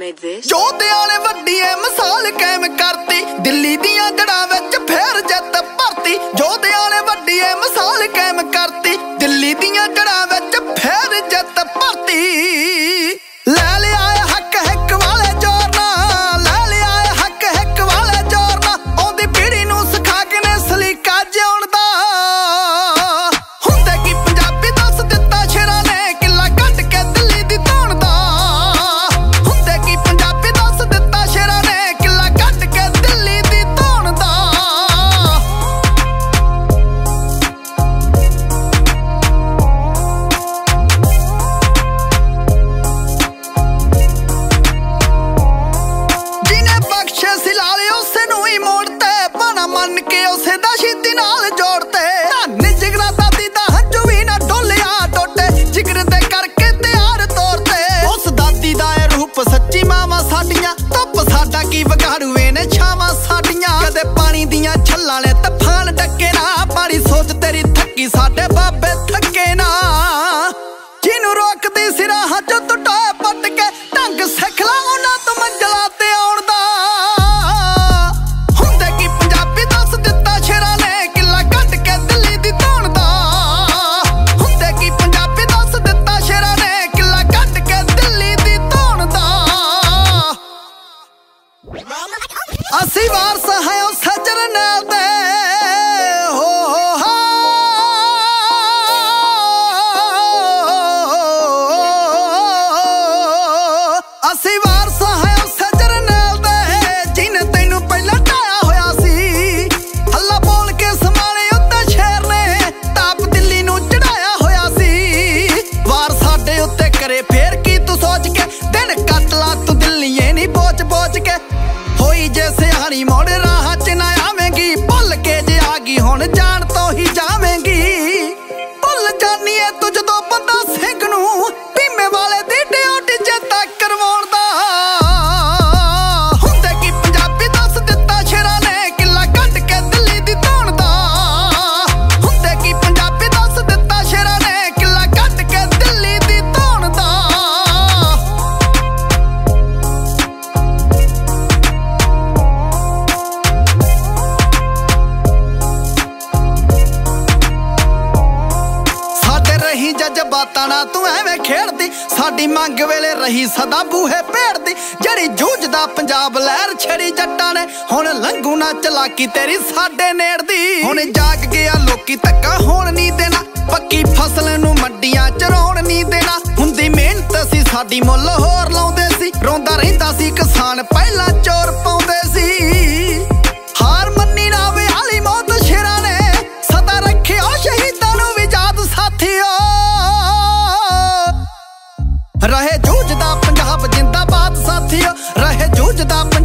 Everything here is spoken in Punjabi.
made this? ਜੋਧਿਆਂ ਨੇ ਵੱਡੀ ਐ ਮਿਸਾਲ ਕਾਇਮ ਕਰਤੀ, ਦਿੱਲੀ ਦੀਆਂ ਜੜ੍ਹਾਂ ਵਿੱਚ ਫੇਰ ਜਿੱਤ ਭਰਤੀ। ਜੋਧਿਆਂ ਨੇ ਵੱਡੀ ਐ ਮਿਸਾਲ ਕਾਇਮ ਕਰਤੀ, ਦਿੱਲੀ ਦੀਆਂ ਜੜ੍ਹਾਂ ਵਿੱਚ ਫੇਰ ਜਿੱਤ ਭਰਤੀ। ਲੈ ਲਿਆ ਹੱਕ ਹਿੱਕ ਵਾਲੇ ਜ਼ੋਰ ਨਾਲ, ਲੈ ਲਿਆ ਹੱਕ ਹਿੱਕ ਵਾਲੇ ਜ਼ੋਰ ਨਾਲ, ਆਉਂਦੀ ਪੀੜ੍ਹੀ ਨੂੰ ਸਿਖਾ ਕੇ ਨੇ ਸਲੀਕਾ ਜਿਉਣ ਦਾ। ਹੁੰਦੇ ਕੀ ਪੰਜਾਬੀ ਦੱਸ ਦਿੱਤਾ ਸ਼ੇਰਾਂ ਨੇ, ਕਿੱਲਾ ਕੱਢ ਕੇ ਦਿੱਲੀ ਦੀ ਧੌਣ ਦਾ। ਹੁੰਦੇ ਕੀ ਪੰਜਾਬੀ ਦੱਸ ਦਿੱਤਾ ਸ਼ੇਰਾਂ ਨੇ, ਕਿੱਲਾ ਕੱਢ ਕੇ ਦਿੱਲੀ ਦੀ ਧੌਣ ਦਾ। ਜਿਹਨੇ ਬਖਸ਼ੇ ਸੀ ਲਾਲੇ ਉਸੇ ਨੂੰ ਹੀ ਮੋੜ ਤੇ, ਭਾਣਾ ਮੰਨ ਕੇ ਉਸੇ ਦਾ ਸ਼ਹੀਦੀ ਨਾਲ ਜੋੜ ਤੇ। ਧੰਨ ਜਿਗਰਾ ਦਾਦੀ ਦਾ ਹੰਝੂ ਵੀ ਨਾ ਡੋਲਿਆ ਟੋਟੇ, ਜਿਗਰ ਦੇ ਕਰਕੇ ਤਿਆਰ ਤੌਰ ਤੇ। ਉਸ ਦਾਦੀ ਦਾ ਇਹ ਰੂਪ ਸੱਚੀ ਮਾਵਾਂ ਸਾਡੀਆਂ, ਧੁੱਪ ਸਾਡਾ ਕੀ ਵਿਗਾੜੂਏ ਨੇ ਛਾਵਾਂ ਸਾਡੀਆਂ। ਕਦੇ ਪਾਣੀ ਦੀਆਂ ਛੱਲਾਂ ਨੇ ਤੂਫਾਨ ਡੱਕੇ ਨਾ, ਮਾੜੀ ਸੋਚ ਤੇਰੀ ਥੱਕੀ ਸਾਡੇ ਬਾਬੇ ਥੱਕੇ ਨਾ। ਜਿਹਨੂੰ ਰੋਕਦੀ ਸੀ ਰਾਹਾਂ ਚੋਂ ਤੂੰ ਟੋਏ ਪੱਟ ਕੇ, ਢੰਗ ਸਿੱਖ ਲਾ ਉਹਨਾਂ ਤੋਂ ਮੰਜ਼ਲਾਂ ਤੇ ਆਉਣ ਦਾ। ਹੁੰਦੇ ਕੀ ਪੰਜਾਬੀ ਦੱਸ ਦਿੱਤਾ ਸ਼ੇਰਾਂ ਨੇ, ਕਿੱਲਾ ਕੱਢ ਕੇ ਦਿੱਲੀ ਦੀ ਧੌਣ ਦਾ। ਹੁੰਦੇ ਕੀ ਪੰਜਾਬੀ ਦੱਸ ਦਿੱਤਾ ਸ਼ੇਰਾਂ ਨੇ, ਕਿੱਲਾ ਕੱਢ ਕੇ ਦਿੱਲੀ ਦੀ ਧੌਣ ਦਾ। ਅਸੀਂ ਵਾਰਸ ਹਾਂ ਉਸ ਜਰਨੈਲ ਦੇ, ਅਸੀਂ ਵਾਰਸ ਹਾਂ ਉਸ ਜਰਨੈਲ ਦੇ, ਜਿਹਨੇ ਤੈਨੂੰ ਪਹਿਲਾਂ ਢਾਇਆ ਹੋਇਆ ਸੀ। ਹੱਲਾ ਬੋਲ ਕੇ ਸਮਾਣੇ ਉੱਤੇ ਸ਼ੇਰ ਨੇ, ਤਾਪ ਦਿੱਲੀ ਨੂੰ ਚੜਾਇਆ ਹੋਇਆ ਸੀ। ਵਾਰ ਸਾਡੇ ਉੱਤੇ ਕਰੇ ਫੇਰ ਕੀ ਤੂੰ ਸੋਚ ਕੇ, ਦਿਨ ਕੱਟ ਲਾ ਤੂੰ ਦਿੱਲੀਏ ਨੀ ਬੋਚ ਬੋਚ ਕੇ। ਹੋਈ ਜੇ ਸਿਆਣੀ ਮੋੜ ਰਾਹਾਂ ਚ ਨਾ ਆਵੇਂਗੀ, ਭੁੱਲ ਕੇ ਜੇ ਆ ਗਈ ਹੁਣ ਜਾਣ ਤੋਂ ਹੀ ਜਾਵੇਂਗੀ। ਭੁੱਲ ਜਾਨੀ ਏ ਤੂੰ ਜਦੋਂ ਬੰਦਾ ਸਿੰਘ ਨੂੰ, ਭੀਮੇ ਵਾਲੇ ਦੀ ਡਿਊਟੀ ਚੇਤਾ ਕਰਵਾਉਣ ਦਾ। ਹੁੰਦੇ ਕੀ ਪੰਜਾਬੀ ਦੱਸ ਦਿੱਤਾ ਸ਼ੇਰਾਂ ਨੇ, ਕਿੱਲਾ ਕੱਢ ਕੇ ਦਿੱਲੀ ਦੀ ਧੌਣ ਦਾ। ਹੁੰਦੇ ਕੀ ਪੰਜਾਬੀ ਦੱਸ ਦਿੱਤਾ ਸ਼ੇਰਾਂ ਨੇ, ਕਿੱਲਾ ਕੱਢ ਕੇ ਦਿੱਲੀ ਦੀ ਧੌਣ ਦਾ। ਸਾਡੇ ਰਹੀ ਜਜ਼ਬਾਤਾਂ ਨਾਲ ਤੂੰ ਐਵੇਂ ਖੇਡਦੀ, ਸਾਡੀ ਮੰਗ ਵੇਲੇ ਰਹੀ ਸਦਾ ਬੂਹੇ ਭੇੜਦੀ। ਜਿਹੜੀ ਜੂਝਦਾ ਪੰਜਾਬ ਲਹਿਰ ਛੜੀ ਜੱਟਾਂ ਨੇ, ਹੁਣ ਲੰਘੂ ਨਾ ਚਲਾਕੀ ਤੇਰੀ ਸਾਡੇ ਨੇੜਦੀ। ਹੁਣ ਜਾਗ ਗਿਆ ਲੋਕੀ ਧੱਕਾ ਹੋਣ ਨਹੀਂ ਦੇਣਾ, ਪੱਕੀ ਫਸਲ ਨੂੰ ਮੰਡੀਆਂ ਚ ਰੋਣ ਨਹੀਂ ਦੇਣਾ। ਹੁੰਦੀ ਮਿਹਨਤ ਸੀ ਸਾਡੀ ਮੁੱਲ ਹੋਰ ਲਾਉਂਦੇ ਸੀ, ਰੋਂਦਾ ਰਹਿੰਦਾ ਸੀ ਕਿਸਾਨ ਪਹਿਲਾਂ ਚੋਰ ਪਾਉਂਦੇ ਸੀ। ਹਾਰ ਮੰਨੀ ਨਾ ਵੇ ਹਾਲੀ ਮੌਤ ਸ਼ੇਰਾਂ ਨੇ, ਸਦਾ ਰੱਖਿਓ ਸ਼ਹੀਦਾਂ ਨੂੰ ਵੀ ਯਾਦ ਸਾਥੀਓ। ਰਹੇ ਜੂਝਦਾ ਪੰਜਾਬ ਜਿੰਦਾਬਾਦ ਸਾਥੀਓ, ਰਹੇ ਜੂਝਦਾ